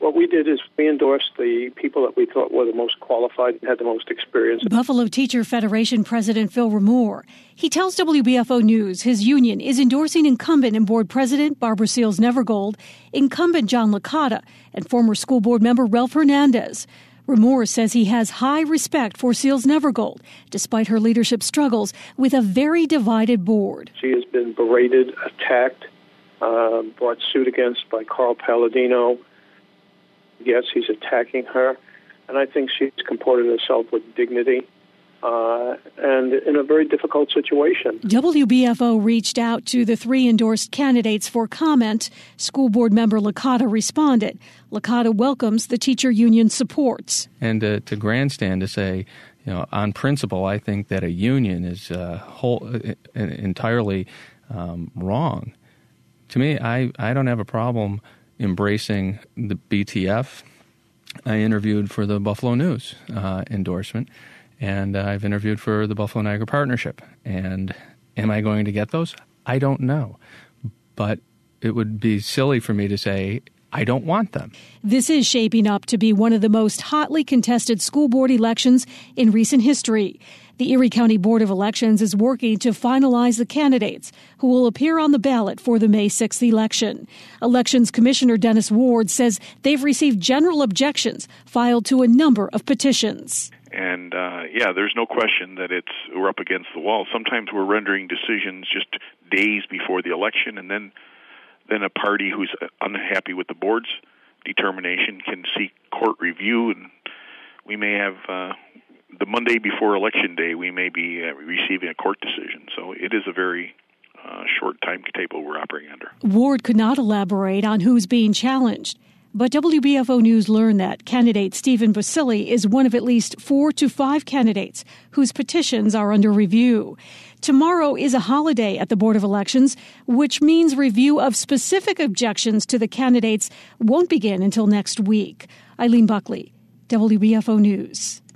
What we did is we endorsed the people that we thought were the most qualified and had the most experience. Buffalo Teacher Federation President Phil Remore. He tells WBFO News his union is endorsing incumbent and board president Barbara Seals Nevergold, incumbent John Licata, and former school board member Ralph Hernandez. Remore says he has high respect for Seals Nevergold, despite her leadership struggles with a very divided board. She has been berated, attacked, brought suit against by Carl Palladino. Yes, he's attacking her, and I think she's comported herself with dignity and in a very difficult situation. WBFO reached out to the three endorsed candidates for comment. School board member Licata responded. Licata welcomes the teacher union supports. And to grandstand to say, on principle, I think that a union is entirely wrong. To me, I don't have a problem embracing the BTF. I interviewed for the Buffalo News endorsement, and I've interviewed for the Buffalo Niagara Partnership. And am I going to get those? I don't know. But it would be silly for me to say I don't want them. This is shaping up to be one of the most hotly contested school board elections in recent history. The Erie County Board of Elections is working to finalize the candidates who will appear on the ballot for the May 6th election. Elections Commissioner Dennis Ward says they've received general objections filed to a number of petitions. And, there's no question that we're up against the wall. Sometimes we're rendering decisions just days before the election, and then a party who's unhappy with the board's determination can seek court review, and we may have the Monday before Election Day, we may be receiving a court decision. So it is a very short timetable we're operating under. Ward could not elaborate on who's being challenged, but WBFO News learned that candidate Stephen Basili is one of at least 4 to 5 candidates whose petitions are under review. Tomorrow is a holiday at the Board of Elections, which means review of specific objections to the candidates won't begin until next week. Eileen Buckley, WBFO News.